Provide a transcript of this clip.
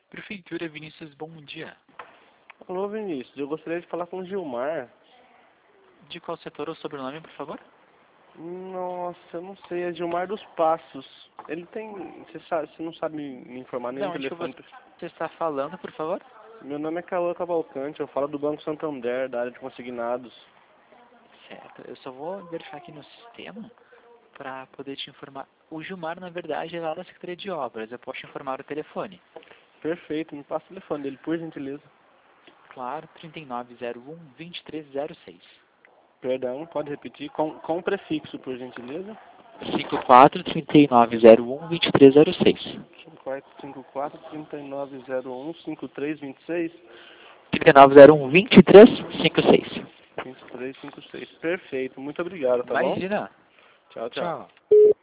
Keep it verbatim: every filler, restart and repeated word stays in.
Prefeitura Vinícius, bom dia. Alô, Vinícius, eu gostaria de falar com o Gilmar. De qual setor ou sobrenome, por favor? Nossa, eu não sei, é Gilmar dos Passos. Ele tem. Você sabe, você não sabe me me informar Da nenhum onde que telefone. você está falando, por favor? Meu nome é Cauã Cavalcante, eu falo do Banco Santander, da área de consignados. Certo, eu só vou verificar aqui no sistema para poder te informar. O Gilmar, na verdade, é lá da Secretaria de Obras. Eu posso te informar o telefone. Perfeito, me passa o telefone dele, por gentileza. Claro, trinta e nove zero um, vinte e três zero seis. Perdão, pode repetir, com, com prefixo, por gentileza. cinquenta e quatro, trinta e nove zero um, vinte e três zero seis. cinco quatro cinco quatro, trinta e nove zero um, cinco três dois seis. trinta e nove zero um, vinte e três cinquenta e seis. vinte e três cinquenta e seis. Perfeito, muito obrigado, tá bom? Imagina. Tchau, tchau. Tchau.